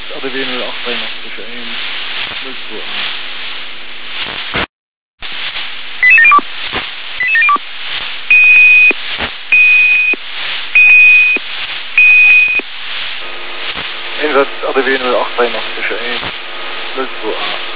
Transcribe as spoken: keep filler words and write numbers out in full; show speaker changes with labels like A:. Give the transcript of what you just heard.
A: A D W null acht dreiundachtzig eins null zwei acht. Einsatz A D W null acht dreiundachtzig eins null zwei acht.